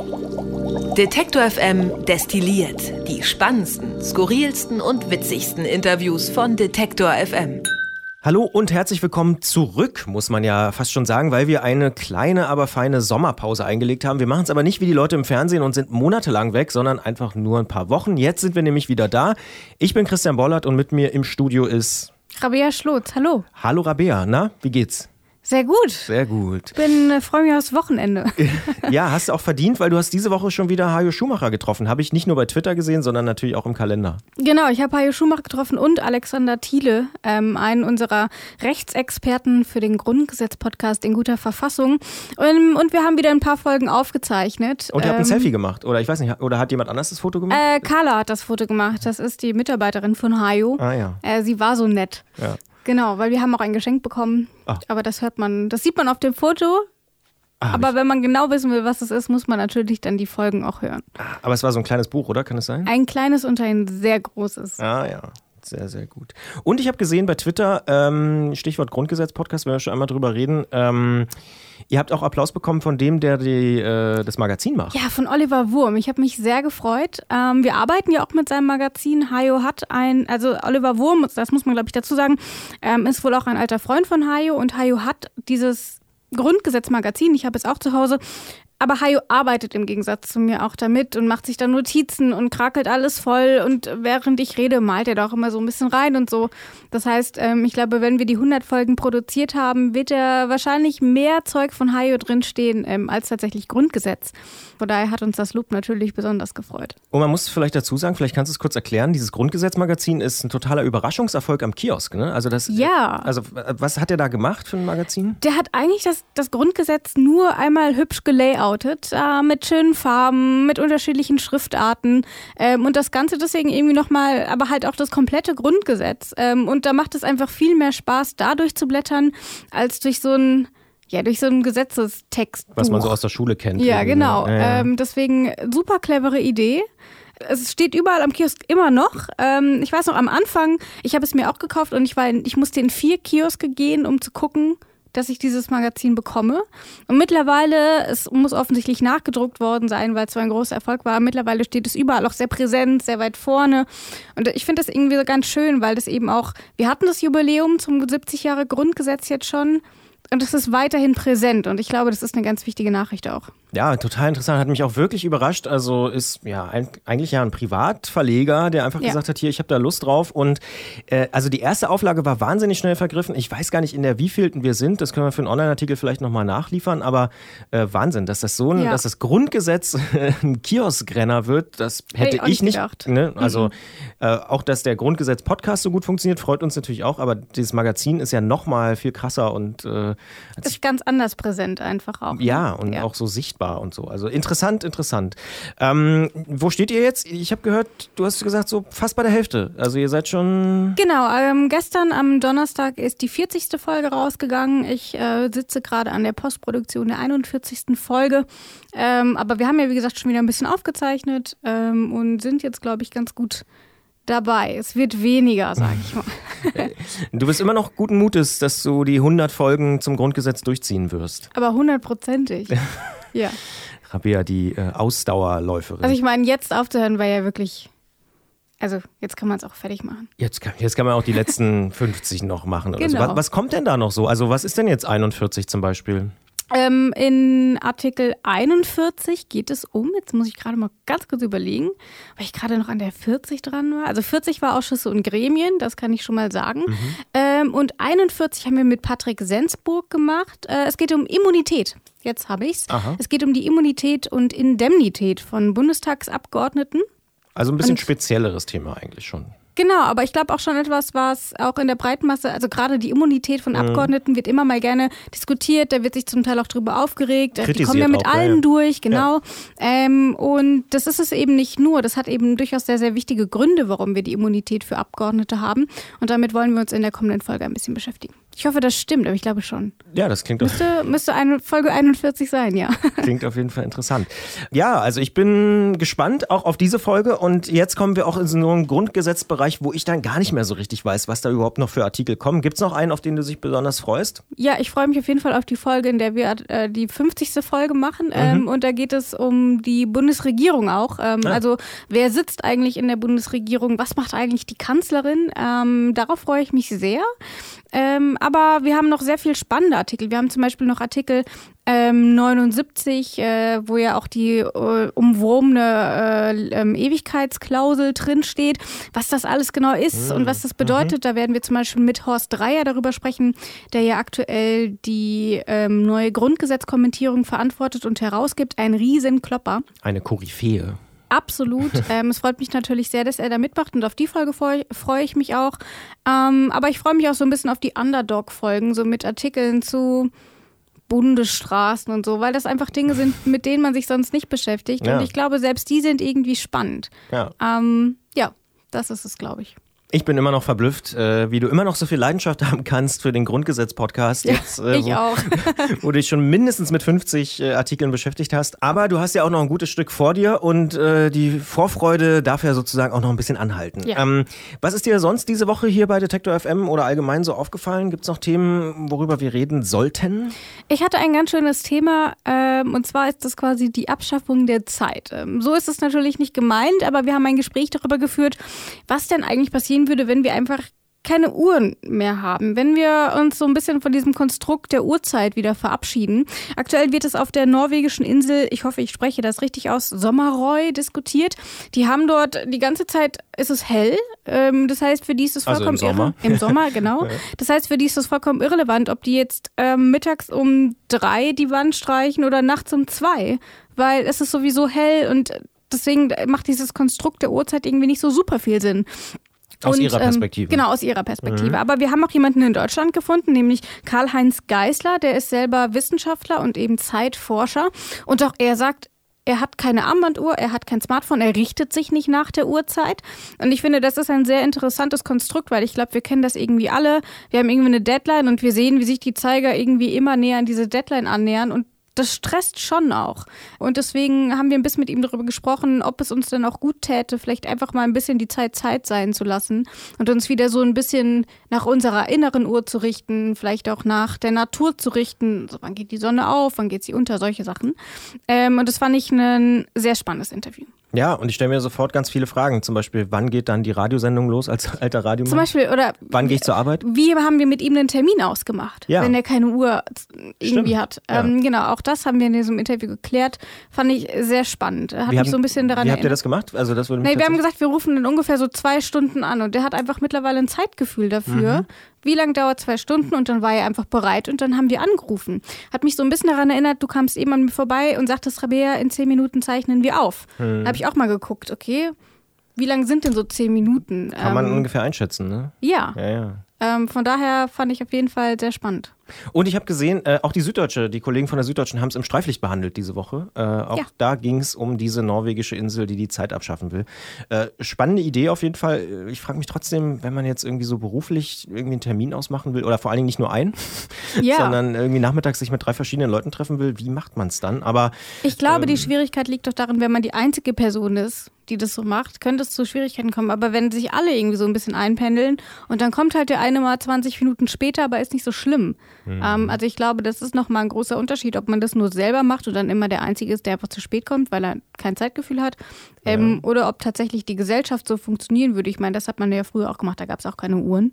Detektor FM destilliert die spannendsten, skurrilsten und witzigsten Interviews von Detektor FM. Hallo und herzlich willkommen zurück, muss man ja fast schon sagen, weil wir eine kleine, aber feine Sommerpause eingelegt haben. Wir machen es aber nicht wie die Leute im Fernsehen und sind monatelang weg, sondern einfach nur ein paar Wochen. Jetzt sind wir nämlich wieder da. Ich bin Christian Bollert und mit mir im Studio ist Rabea Schlotz, hallo. Hallo Rabea, na, wie geht's? Sehr gut. Sehr gut. Ich freue mich aufs Wochenende. Ja, hast du auch verdient, weil du hast diese Woche schon wieder Hajo Schumacher getroffen. Habe ich nicht nur bei Twitter gesehen, sondern natürlich auch im Kalender. Genau, ich habe Hajo Schumacher getroffen und Alexander Thiele, einen unserer Rechtsexperten für den Grundgesetz-Podcast in guter Verfassung. Und wir haben wieder ein paar Folgen aufgezeichnet. Und ihr habt ein Selfie gemacht, oder ich weiß nicht, oder hat jemand anders das Foto gemacht? Carla hat das Foto gemacht, das ist die Mitarbeiterin von Hajo. Ah ja. Sie war so nett. Ja. Genau, weil wir haben auch ein Geschenk bekommen, aber das sieht man auf dem Foto. Aber wenn man genau wissen will, was es ist, muss man natürlich dann die Folgen auch hören. Aber es war so ein kleines Buch, oder? Kann es sein? Ein kleines und ein sehr großes. Ah ja, sehr, sehr gut. Und ich habe gesehen bei Twitter, Stichwort Grundgesetz-Podcast, wenn wir schon einmal drüber reden, ihr habt auch Applaus bekommen von dem, der das Magazin macht. Ja, von Oliver Wurm. Ich habe mich sehr gefreut. Wir arbeiten ja auch mit seinem Magazin. Hajo hat Oliver Wurm, das muss man glaube ich dazu sagen, ist wohl auch ein alter Freund von Hajo und Hajo hat dieses Grundgesetz-Magazin, ich habe es auch zu Hause, aber Hajo arbeitet im Gegensatz zu mir auch damit und macht sich da Notizen und krakelt alles voll und während ich rede, malt er da auch immer so ein bisschen rein und so. Das heißt, ich glaube, wenn wir die 100 Folgen produziert haben, wird da wahrscheinlich mehr Zeug von Hajo drinstehen als tatsächlich Grundgesetz. Von daher hat uns das Loop natürlich besonders gefreut. Und man muss vielleicht dazu sagen, vielleicht kannst du es kurz erklären, dieses Grundgesetz-Magazin ist ein totaler Überraschungserfolg am Kiosk, ne? Also was hat er da gemacht für ein Magazin? Der hat eigentlich das Grundgesetz nur einmal hübsch gelayoutet, mit schönen Farben, mit unterschiedlichen Schriftarten und das Ganze deswegen irgendwie nochmal, aber halt auch das komplette Grundgesetz. Und da macht es einfach viel mehr Spaß, da durchzublättern, als durch so einen Gesetzestext. Was man so aus der Schule kennt. Ja, genau. Ja. Deswegen super clevere Idee. Es steht überall am Kiosk immer noch. Ich weiß noch, am Anfang, ich habe es mir auch gekauft und ich musste in 4 Kioske gehen, um zu gucken, dass ich dieses Magazin bekomme. Und mittlerweile, es muss offensichtlich nachgedruckt worden sein, weil es so ein großer Erfolg war. Mittlerweile steht es überall auch sehr präsent, sehr weit vorne. Und ich finde das irgendwie so ganz schön, weil das eben auch, wir hatten das Jubiläum zum 70 Jahre Grundgesetz jetzt schon. Und es ist weiterhin präsent und ich glaube, das ist eine ganz wichtige Nachricht auch. Ja, total interessant, hat mich auch wirklich überrascht. Also ist ja eigentlich ein Privatverleger, der einfach gesagt hat, hier, ich habe da Lust drauf. Und also die erste Auflage war wahnsinnig schnell vergriffen. Ich weiß gar nicht, in der wievielten wir sind. Das können wir für einen Online-Artikel vielleicht nochmal nachliefern. Aber Wahnsinn, dass das dass das Grundgesetz ein Kioskrenner wird, das hätte ich nicht gedacht. Ne? Also auch, dass der Grundgesetz-Podcast so gut funktioniert, freut uns natürlich auch. Aber dieses Magazin ist ja nochmal viel krasser und ist ganz anders präsent einfach auch. Ja, und auch so sichtbar und so. Also interessant. Wo steht ihr jetzt? Ich habe gehört, du hast gesagt, so fast bei der Hälfte. Also ihr seid schon... Genau, gestern am Donnerstag ist die 40. Folge rausgegangen. Ich sitze gerade an der Postproduktion der 41. Folge. Aber wir haben ja, wie gesagt, schon wieder ein bisschen aufgezeichnet und sind jetzt, glaube ich, ganz gut dabei. Es wird weniger, sage ich mal. Du bist immer noch guten Mutes, dass du die 100 Folgen zum Grundgesetz durchziehen wirst. Aber 100%ig. Ja. Rabea, die Ausdauerläuferin. Also ich meine, jetzt aufzuhören war ja wirklich... Also jetzt kann man es auch fertig machen. Jetzt kann man auch die letzten 50 noch machen. Oder genau. So. Was kommt denn da noch so? Also was ist denn jetzt 41 zum Beispiel? In Artikel 41 geht es jetzt muss ich gerade mal ganz kurz überlegen, weil ich gerade noch an der 40 dran war. Also 40 war Ausschüsse und Gremien, das kann ich schon mal sagen. Und 41 haben wir mit Patrick Sensburg gemacht. Es geht um Immunität. Jetzt habe ich's. Aha. Es geht um die Immunität und Indemnität von Bundestagsabgeordneten. Also ein bisschen spezielleres Thema eigentlich schon. Genau, aber ich glaube auch schon etwas, was auch in der Breitmasse, also gerade die Immunität von Abgeordneten wird immer mal gerne diskutiert, da wird sich zum Teil auch drüber aufgeregt, die kommen ja mit allen durch, genau. Ja. Und das ist es eben nicht nur, das hat eben durchaus sehr, sehr wichtige Gründe, warum wir die Immunität für Abgeordnete haben und damit wollen wir uns in der kommenden Folge ein bisschen beschäftigen. Ich hoffe, das stimmt, aber ich glaube schon. Ja, das klingt müsste eine Folge 41 sein, ja. Klingt auf jeden Fall interessant. Ja, also ich bin gespannt auch auf diese Folge und jetzt kommen wir auch in so einen Grundgesetzbereich, wo ich dann gar nicht mehr so richtig weiß, was da überhaupt noch für Artikel kommen. Gibt es noch einen, auf den du dich besonders freust? Ja, ich freue mich auf jeden Fall auf die Folge, in der wir die 50. Folge machen und da geht es um die Bundesregierung auch. Also wer sitzt eigentlich in der Bundesregierung? Was macht eigentlich die Kanzlerin? Darauf freue ich mich sehr. Aber wir haben noch sehr viel spannende Artikel. Wir haben zum Beispiel noch Artikel 79, wo ja auch die umwobene Ewigkeitsklausel drinsteht. Was das alles genau ist und was das bedeutet, da werden wir zum Beispiel mit Horst Dreier darüber sprechen, der ja aktuell die neue Grundgesetzkommentierung verantwortet und herausgibt. Ein Riesenklopper. Eine Koryphäe. Absolut. Es freut mich natürlich sehr, dass er da mitmacht und auf die Folge freue ich mich auch. Aber ich freue mich auch so ein bisschen auf die Underdog-Folgen, so mit Artikeln zu Bundesstraßen und so, weil das einfach Dinge sind, mit denen man sich sonst nicht beschäftigt. Ja. Und ich glaube, selbst die sind irgendwie spannend. Ja, das ist es, glaube ich. Ich bin immer noch verblüfft, wie du immer noch so viel Leidenschaft haben kannst für den Grundgesetz-Podcast. Ja, ich auch. Wo du dich schon mindestens mit 50 Artikeln beschäftigt hast. Aber du hast ja auch noch ein gutes Stück vor dir und die Vorfreude darf ja sozusagen auch noch ein bisschen anhalten. Ja. Was ist dir sonst diese Woche hier bei Detektor FM oder allgemein so aufgefallen? Gibt es noch Themen, worüber wir reden sollten? Ich hatte ein ganz schönes Thema und zwar ist das quasi die Abschaffung der Zeit. So ist es natürlich nicht gemeint, aber wir haben ein Gespräch darüber geführt, was denn eigentlich passieren würde, wenn wir einfach keine Uhren mehr haben, wenn wir uns so ein bisschen von diesem Konstrukt der Uhrzeit wieder verabschieden. Aktuell wird es auf der norwegischen Insel, ich hoffe, ich spreche das richtig aus, Sommarøy diskutiert. Die haben dort, die ganze Zeit ist es hell, das heißt, für die ist es vollkommen irrelevant. Im Sommer, genau. Das heißt, für die ist es vollkommen irrelevant, ob die jetzt mittags um 3 die Wand streichen oder nachts um 2, weil es ist sowieso hell und deswegen macht dieses Konstrukt der Uhrzeit irgendwie nicht so super viel Sinn. Aus ihrer Perspektive. Genau, aus ihrer Perspektive. Aber wir haben auch jemanden in Deutschland gefunden, nämlich Karl-Heinz Geisler, der ist selber Wissenschaftler und eben Zeitforscher. Und auch er sagt, er hat keine Armbanduhr, er hat kein Smartphone, er richtet sich nicht nach der Uhrzeit. Und ich finde, das ist ein sehr interessantes Konstrukt, weil ich glaube, wir kennen das irgendwie alle. Wir haben irgendwie eine Deadline und wir sehen, wie sich die Zeiger irgendwie immer näher an diese Deadline annähern und das stresst schon auch. Und deswegen haben wir ein bisschen mit ihm darüber gesprochen, ob es uns dann auch gut täte, vielleicht einfach mal ein bisschen die Zeit sein zu lassen und uns wieder so ein bisschen nach unserer inneren Uhr zu richten, vielleicht auch nach der Natur zu richten. So, wann geht die Sonne auf, wann geht sie unter, solche Sachen. Und das fand ich ein sehr spannendes Interview. Ja, und ich stelle mir sofort ganz viele Fragen. Zum Beispiel, wann geht dann die Radiosendung los als alter Radiomann? Zum Beispiel, oder wann gehe ich zur Arbeit? Wie haben wir mit ihm einen Termin ausgemacht, wenn er keine Uhr irgendwie hat? Ja. Genau, auch das haben wir in diesem Interview geklärt. Fand ich sehr spannend. Hat mich so ein bisschen daran erinnert. Wie habt ihr das gemacht? Also das würde mich wir haben gesagt, wir rufen in ungefähr so 2 Stunden an und der hat einfach mittlerweile ein Zeitgefühl dafür. Wie lange dauert 2 Stunden? Und dann war er einfach bereit und dann haben wir angerufen. Hat mich so ein bisschen daran erinnert, du kamst eben an mir vorbei und sagtest, Rabea, in 10 Minuten zeichnen wir auf. Da habe ich auch mal geguckt, okay, wie lang sind denn so 10 Minuten? Kann man ungefähr einschätzen, ne? Ja. Ja. Von daher fand ich auf jeden Fall sehr spannend. Und ich habe gesehen, auch die Kollegen von der Süddeutschen haben es im Streiflicht behandelt diese Woche. Da ging es um diese norwegische Insel, die Zeit abschaffen will. Spannende Idee auf jeden Fall. Ich frage mich trotzdem, wenn man jetzt irgendwie so beruflich irgendwie einen Termin ausmachen will oder vor allen Dingen nicht nur einen, sondern irgendwie nachmittags sich mit 3 verschiedenen Leuten treffen will, wie macht man es dann? Aber ich glaube, die Schwierigkeit liegt doch darin, wenn man die einzige Person ist, die das so macht, könnte es zu Schwierigkeiten kommen. Aber wenn sich alle irgendwie so ein bisschen einpendeln und dann kommt halt der eine mal 20 Minuten später, aber ist nicht so schlimm. Also ich glaube, das ist nochmal ein großer Unterschied, ob man das nur selber macht und dann immer der Einzige ist, der einfach zu spät kommt, weil er kein Zeitgefühl hat. Oder ob tatsächlich die Gesellschaft so funktionieren würde. Ich meine, das hat man ja früher auch gemacht, da gab es auch keine Uhren.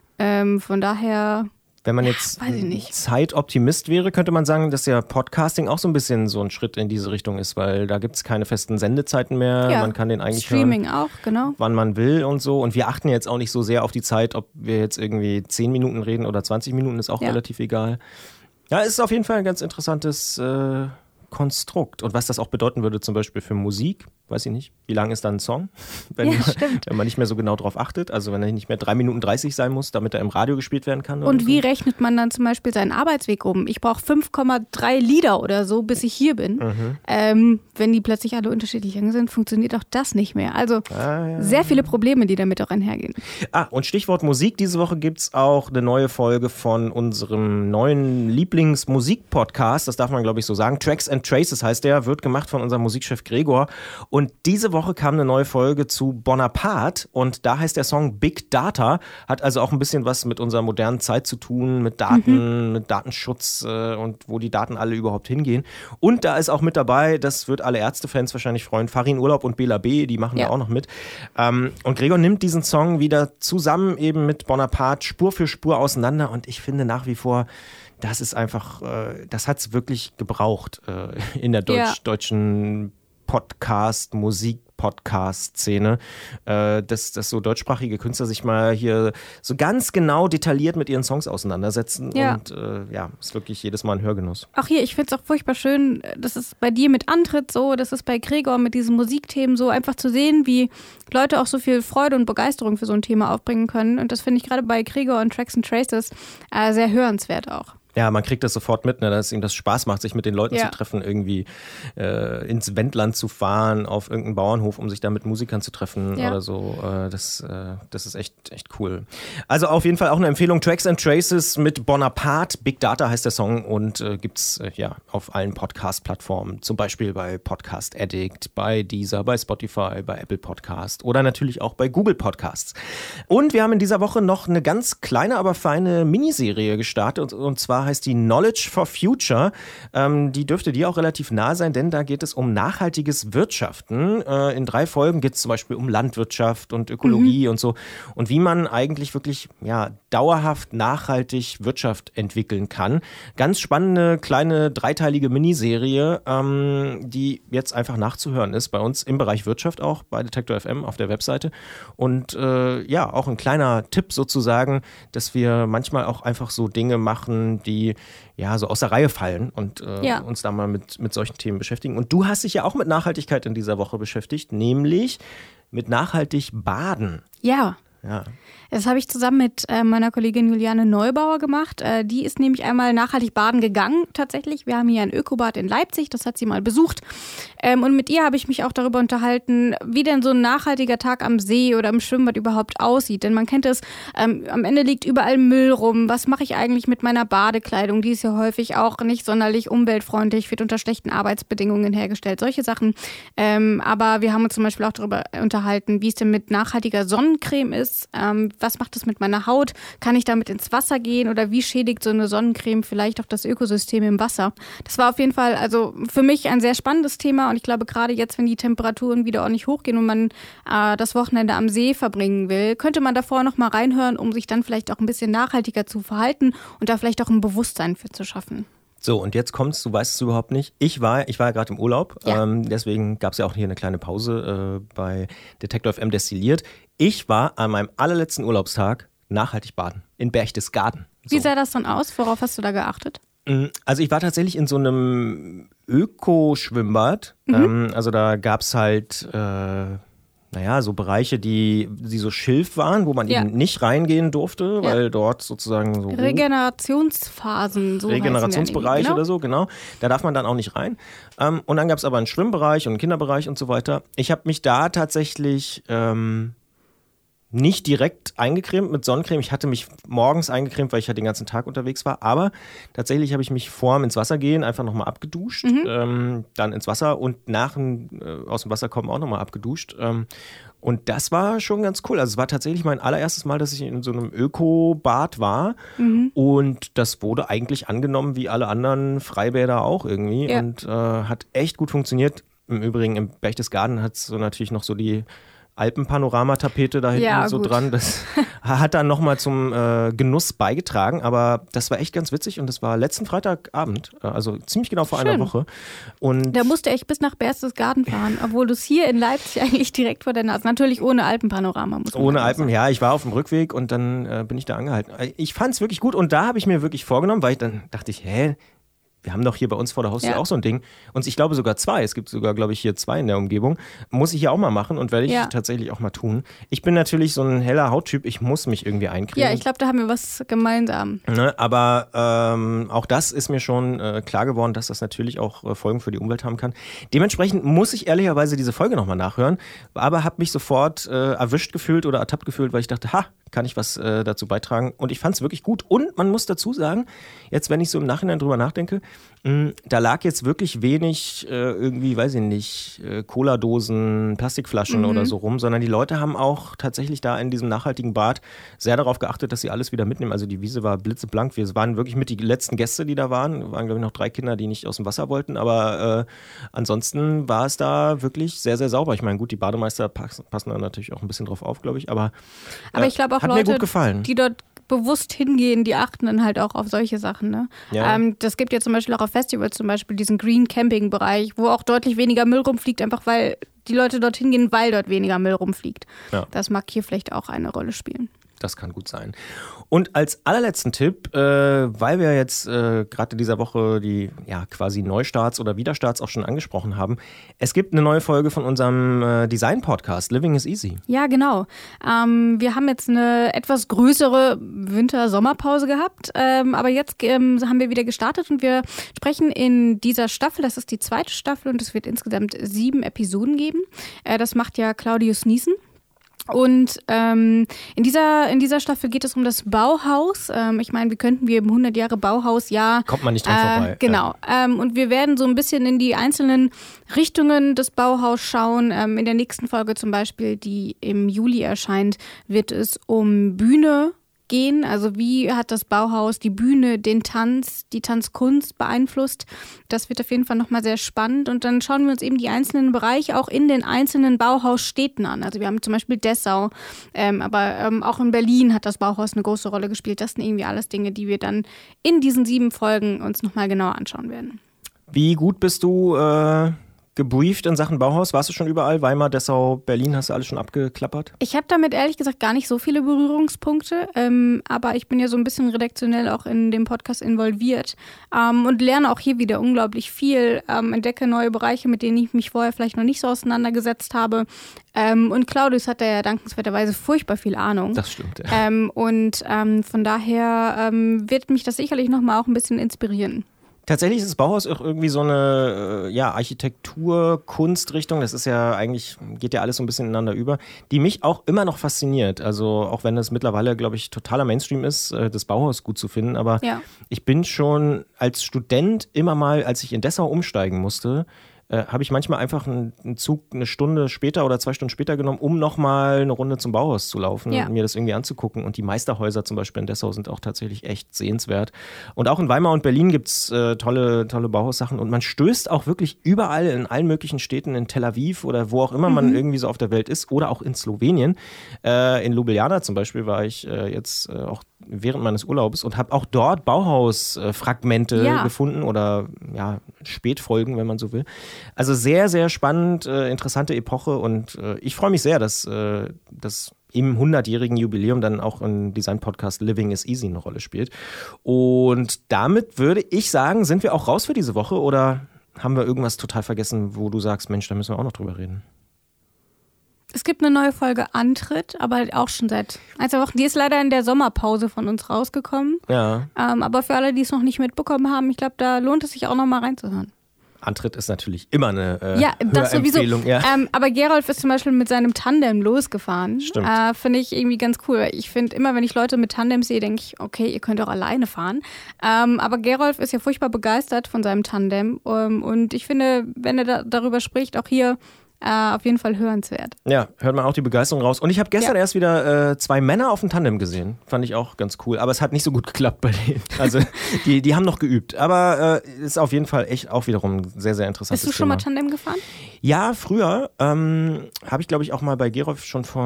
Von daher... Wenn man jetzt Zeitoptimist wäre, könnte man sagen, dass ja Podcasting auch so ein bisschen so ein Schritt in diese Richtung ist, weil da gibt es keine festen Sendezeiten mehr. Ja, man kann den eigentlich Streaming hören, auch, genau. Wann man will und so. Und wir achten jetzt auch nicht so sehr auf die Zeit, ob wir jetzt irgendwie 10 Minuten reden oder 20 Minuten, ist auch relativ egal. Ja, es ist auf jeden Fall ein ganz interessantes Konstrukt. Und was das auch bedeuten würde zum Beispiel für Musik, weiß ich nicht, wie lang ist dann ein Song, wenn man nicht mehr so genau drauf achtet, also wenn er nicht mehr 3 Minuten 30 sein muss, damit er im Radio gespielt werden kann. Und wie rechnet man dann zum Beispiel seinen Arbeitsweg um? Ich brauche 5,3 Lieder oder so, bis ich hier bin. Wenn die plötzlich alle unterschiedlich lang sind, funktioniert auch das nicht mehr. Also sehr viele Probleme, die damit auch einhergehen. Und Stichwort Musik, diese Woche gibt es auch eine neue Folge von unserem neuen Lieblingsmusik-Podcast, das darf man glaube ich so sagen, Tracks and Traces heißt der, wird gemacht von unserem Musikchef Gregor. Und diese Woche kam eine neue Folge zu Bonaparte und da heißt der Song Big Data, hat also auch ein bisschen was mit unserer modernen Zeit zu tun, mit Daten, mit Datenschutz und wo die Daten alle überhaupt hingehen. Und da ist auch mit dabei, das wird alle Ärztefans wahrscheinlich freuen, Farin Urlaub und Bela B., die machen da auch noch mit. Und Gregor nimmt diesen Song wieder zusammen eben mit Bonaparte Spur für Spur auseinander und ich finde nach wie vor, das ist einfach, das hat es wirklich gebraucht in der deutschen Musik-Podcast-Szene, dass so deutschsprachige Künstler sich mal hier so ganz genau detailliert mit ihren Songs auseinandersetzen und ist wirklich jedes Mal ein Hörgenuss. Ach hier, ich finde es auch furchtbar schön, das ist bei dir mit Antritt so, das ist bei Gregor mit diesen Musikthemen so, einfach zu sehen, wie Leute auch so viel Freude und Begeisterung für so ein Thema aufbringen können und das finde ich gerade bei Gregor und Tracks and Traces sehr hörenswert auch. Ja, man kriegt das sofort mit, ne, dass ihm das Spaß macht, sich mit den Leuten zu treffen, irgendwie ins Wendland zu fahren, auf irgendeinen Bauernhof, um sich da mit Musikern zu treffen oder so. Das ist echt cool. Also auf jeden Fall auch eine Empfehlung, Tracks and Traces mit Bonaparte, Big Data heißt der Song und gibt's auf allen Podcast-Plattformen, zum Beispiel bei Podcast Addict, bei Deezer, bei Spotify, bei Apple Podcast oder natürlich auch bei Google Podcasts. Und wir haben in dieser Woche noch eine ganz kleine, aber feine Miniserie gestartet und zwar heißt die Knowledge for Future. Die dürfte dir auch relativ nah sein, denn da geht es um nachhaltiges Wirtschaften. In 3 Folgen geht es zum Beispiel um Landwirtschaft und Ökologie und so. Und wie man eigentlich wirklich dauerhaft nachhaltig Wirtschaft entwickeln kann. Ganz spannende, kleine, 3-teilige Miniserie, die jetzt einfach nachzuhören ist. Bei uns im Bereich Wirtschaft auch, bei Detektor FM auf der Webseite. Und auch ein kleiner Tipp sozusagen, dass wir manchmal auch einfach so Dinge machen, die so aus der Reihe fallen und uns da mal mit solchen Themen beschäftigen. Und du hast dich ja auch mit Nachhaltigkeit in dieser Woche beschäftigt, nämlich mit nachhaltig Baden. Ja. Das habe ich zusammen mit meiner Kollegin Juliane Neubauer gemacht. Die ist nämlich einmal nachhaltig baden gegangen tatsächlich. Wir haben hier ein Ökobad in Leipzig, das hat sie mal besucht. Und mit ihr habe ich mich auch darüber unterhalten, wie denn so ein nachhaltiger Tag am See oder im Schwimmbad überhaupt aussieht. Denn man kennt es, am Ende liegt überall Müll rum. Was mache ich eigentlich mit meiner Badekleidung? Die ist ja häufig auch nicht sonderlich umweltfreundlich, wird unter schlechten Arbeitsbedingungen hergestellt. Solche Sachen. Aber wir haben uns zum Beispiel auch darüber unterhalten, wie es denn mit nachhaltiger Sonnencreme ist. Was macht das mit meiner Haut? Kann ich damit ins Wasser gehen oder wie schädigt so eine Sonnencreme vielleicht auch das Ökosystem im Wasser? Das war auf jeden Fall also für mich ein sehr spannendes Thema und ich glaube gerade jetzt, wenn die Temperaturen wieder ordentlich hochgehen und man das Wochenende am See verbringen will, könnte man davor noch mal reinhören, um sich dann vielleicht auch ein bisschen nachhaltiger zu verhalten und da vielleicht auch ein Bewusstsein für zu schaffen. So, und jetzt kommt's, du weißt es überhaupt nicht. Ich war ja gerade im Urlaub, deswegen gab es ja auch hier eine kleine Pause bei Detektor FM destilliert. Ich war an meinem allerletzten Urlaubstag nachhaltig baden, in Berchtesgaden. So. Wie sah das dann aus? Worauf hast du da geachtet? Also ich war tatsächlich in so einem Öko-Schwimmbad. Also da gab es halt so Bereiche, die so Schilf waren, wo man eben nicht reingehen durfte, weil dort sozusagen so Regenerationsphasen, so Regenerationsbereiche oder so, genau. Da darf man dann auch nicht rein. Und dann gab es aber einen Schwimmbereich und einen Kinderbereich und so weiter. Ich habe mich da tatsächlich nicht direkt eingecremt mit Sonnencreme. Ich hatte mich morgens eingecremt, weil ich ja den ganzen Tag unterwegs war. Aber tatsächlich habe ich mich vorm ins Wasser gehen einfach nochmal abgeduscht. Dann ins Wasser und aus dem Wasser kommen auch nochmal abgeduscht. Und das war schon ganz cool. Also es war tatsächlich mein allererstes Mal, dass ich in so einem Öko-Bad war. Und das wurde eigentlich angenommen wie alle anderen Freibäder auch irgendwie. Ja. Und hat echt gut funktioniert. Im Übrigen im Berchtesgaden hat es so natürlich noch so die Alpenpanoramatapete da hinten so dran. Das hat dann nochmal zum Genuss beigetragen, aber das war echt ganz witzig und das war letzten Freitagabend, also ziemlich genau vor einer Woche. Und da musste ich bis nach Berchtesgaden fahren, obwohl du es hier in Leipzig eigentlich direkt vor der Nase, natürlich ohne Alpenpanorama. Ohne Alpen, ja, ich war auf dem Rückweg und dann bin ich da angehalten. Ich fand es wirklich gut und da habe ich mir wirklich vorgenommen, weil dann dachte ich, wir haben doch hier bei uns vor der Haustür auch so ein Ding. Und ich glaube sogar 2. Es gibt sogar, glaube ich, hier 2 in der Umgebung. Muss ich ja auch mal machen und werde ich tatsächlich auch mal tun. Ich bin natürlich so ein heller Hauttyp. Ich muss mich irgendwie eincremen. Ja, ich glaube, da haben wir was gemeinsam. Ne, aber auch das ist mir schon klar geworden, dass das natürlich auch Folgen für die Umwelt haben kann. Dementsprechend muss ich ehrlicherweise diese Folge nochmal nachhören. Aber habe mich sofort erwischt gefühlt oder ertappt gefühlt, weil ich dachte, kann ich was dazu beitragen. Und ich fand es wirklich gut. Und man muss dazu sagen, jetzt wenn ich so im Nachhinein drüber nachdenke, da lag jetzt wirklich wenig irgendwie, weiß ich nicht, Cola-Dosen, Plastikflaschen oder so rum, sondern die Leute haben auch tatsächlich da in diesem nachhaltigen Bad sehr darauf geachtet, dass sie alles wieder mitnehmen. Also die Wiese war blitzeblank. Wir waren wirklich mit die letzten Gäste, die da waren. Waren, glaube ich, noch 3 Kinder, die nicht aus dem Wasser wollten. Aber ansonsten war es da wirklich sehr, sehr sauber. Ich meine, gut, die Bademeister passen da natürlich auch ein bisschen drauf auf, glaube ich. Aber ich glaube auch hat Leute, mir gut gefallen. Die dort bewusst hingehen, die achten dann halt auch auf solche Sachen. Ne? Ja. Das gibt ja zum Beispiel auch auf Festivals zum Beispiel diesen Green Camping Bereich, wo auch deutlich weniger Müll rumfliegt, einfach weil die Leute dorthin gehen, weil dort weniger Müll rumfliegt. Ja. Das mag hier vielleicht auch eine Rolle spielen. Das kann gut sein. Und als allerletzten Tipp, weil wir jetzt gerade in dieser Woche die quasi Neustarts oder Wiederstarts auch schon angesprochen haben, es gibt eine neue Folge von unserem Design-Podcast, Living is Easy. Ja, genau. Wir haben jetzt eine etwas größere Winter-Sommerpause gehabt, aber jetzt haben wir wieder gestartet und wir sprechen in dieser Staffel, das ist die 2. Staffel und es wird insgesamt 7 Episoden geben. Das macht ja Claudius Niesen. Und in dieser Staffel geht es um das Bauhaus. Ich meine, wie könnten wir im 100 Jahre Bauhaus-Jahr... Kommt man nicht dran vorbei. Genau. Ja. Und wir werden so ein bisschen in die einzelnen Richtungen des Bauhaus schauen. In der nächsten Folge zum Beispiel, die im Juli erscheint, wird es um Bühne gehen. Also wie hat das Bauhaus die Bühne, den Tanz, die Tanzkunst beeinflusst? Das wird auf jeden Fall nochmal sehr spannend. Und dann schauen wir uns eben die einzelnen Bereiche auch in den einzelnen Bauhausstädten an. Also wir haben zum Beispiel Dessau, aber auch in Berlin hat das Bauhaus eine große Rolle gespielt. Das sind irgendwie alles Dinge, die wir dann in diesen 7 Folgen uns nochmal genauer anschauen werden. Wie gut bist du gebrieft in Sachen Bauhaus? Warst du schon überall? Weimar, Dessau, Berlin, hast du alles schon abgeklappert? Ich habe damit ehrlich gesagt gar nicht so viele Berührungspunkte, aber ich bin ja so ein bisschen redaktionell auch in dem Podcast involviert und lerne auch hier wieder unglaublich viel, entdecke neue Bereiche, mit denen ich mich vorher vielleicht noch nicht so auseinandergesetzt habe. Und Claudius hat da ja dankenswerterweise furchtbar viel Ahnung. Das stimmt, ja. Von daher wird mich das sicherlich nochmal auch ein bisschen inspirieren. Tatsächlich ist das Bauhaus auch irgendwie so eine Architektur-Kunstrichtung, das ist ja eigentlich, geht ja alles so ein bisschen ineinander über, die mich auch immer noch fasziniert. Also auch wenn es mittlerweile, glaube ich, totaler Mainstream ist, das Bauhaus gut zu finden. Aber ich bin schon als Student immer mal, als ich in Dessau umsteigen musste, habe ich manchmal einfach einen Zug eine Stunde später oder 2 Stunden später genommen, um nochmal eine Runde zum Bauhaus zu laufen und mir das irgendwie anzugucken. Und die Meisterhäuser zum Beispiel in Dessau sind auch tatsächlich echt sehenswert. Und auch in Weimar und Berlin gibt es tolle Bauhaussachen. Und man stößt auch wirklich überall in allen möglichen Städten, in Tel Aviv oder wo auch immer man irgendwie so auf der Welt ist oder auch in Slowenien. In Ljubljana zum Beispiel war ich jetzt auch während meines Urlaubs und habe auch dort Bauhausfragmente gefunden oder Spätfolgen, wenn man so will. Also sehr, sehr spannend, interessante Epoche und ich freue mich sehr, dass das im 100-jährigen Jubiläum dann auch im Design-Podcast Living is Easy eine Rolle spielt. Und damit würde ich sagen, sind wir auch raus für diese Woche oder haben wir irgendwas total vergessen, wo du sagst, Mensch, da müssen wir auch noch drüber reden? Es gibt eine neue Folge Antritt, aber auch schon seit 1-2 Wochen. Die ist leider in der Sommerpause von uns rausgekommen. Ja. Aber für alle, die es noch nicht mitbekommen haben, ich glaube, da lohnt es sich auch noch mal reinzuhören. Antritt ist natürlich immer eine das sowieso. Empfehlung. Ja. Aber Gerolf ist zum Beispiel mit seinem Tandem losgefahren. Stimmt. Finde ich irgendwie ganz cool. Ich finde immer, wenn ich Leute mit Tandems sehe, denke ich, okay, ihr könnt auch alleine fahren. Aber Gerolf ist ja furchtbar begeistert von seinem Tandem. Und ich finde, wenn er darüber spricht, auch hier auf jeden Fall hörenswert. Ja, hört man auch die Begeisterung raus. Und ich habe gestern erst wieder 2 Männer auf dem Tandem gesehen. Fand ich auch ganz cool. Aber es hat nicht so gut geklappt bei denen. Also die haben noch geübt. Aber ist auf jeden Fall echt auch wiederum ein sehr, sehr interessantes Thema. Bist du schon mal Tandem gefahren? Ja, früher habe ich, glaube ich, auch mal bei Gerolf schon vor ein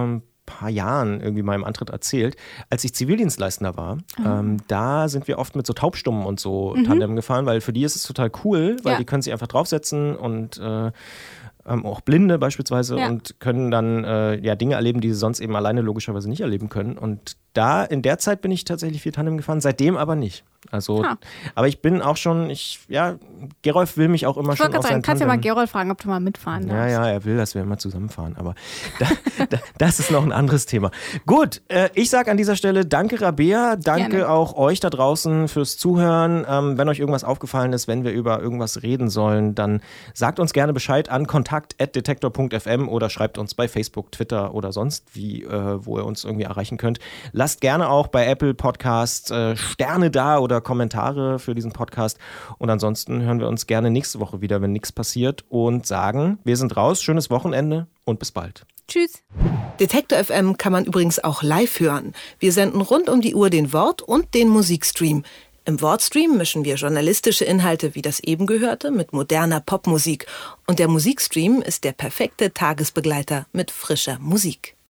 paar Jahren irgendwie mal im Antritt erzählt, als ich Zivildienstleistender war. Da sind wir oft mit so Taubstummen und so Tandem gefahren, weil für die ist es total cool, weil die können sich einfach draufsetzen und auch Blinde beispielsweise und können dann Dinge erleben, die sie sonst eben alleine logischerweise nicht erleben können. Und in der Zeit bin ich tatsächlich viel Tandem gefahren, seitdem aber nicht. Also, aber ich bin auch schon, Gerolf will mich auch immer schon auf sein Tandem. Kannst ja mal Gerolf fragen, ob du mal mitfahren darfst. Ja, er will, dass wir immer zusammenfahren, aber das ist noch ein anderes Thema. Gut, ich sage an dieser Stelle danke Rabea, danke auch euch da draußen fürs Zuhören. Wenn euch irgendwas aufgefallen ist, wenn wir über irgendwas reden sollen, dann sagt uns gerne Bescheid an kontakt@detektor.fm oder schreibt uns bei Facebook, Twitter oder sonst wie, wo ihr uns irgendwie erreichen könnt. Lasst gerne auch bei Apple Podcasts Sterne da oder Kommentare für diesen Podcast. Und ansonsten hören wir uns gerne nächste Woche wieder, wenn nichts passiert. Und sagen, wir sind raus, schönes Wochenende und bis bald. Tschüss. Detektor FM kann man übrigens auch live hören. Wir senden rund um die Uhr den Wort- und den Musikstream. Im Wortstream mischen wir journalistische Inhalte wie das eben Gehörte mit moderner Popmusik. Und der Musikstream ist der perfekte Tagesbegleiter mit frischer Musik.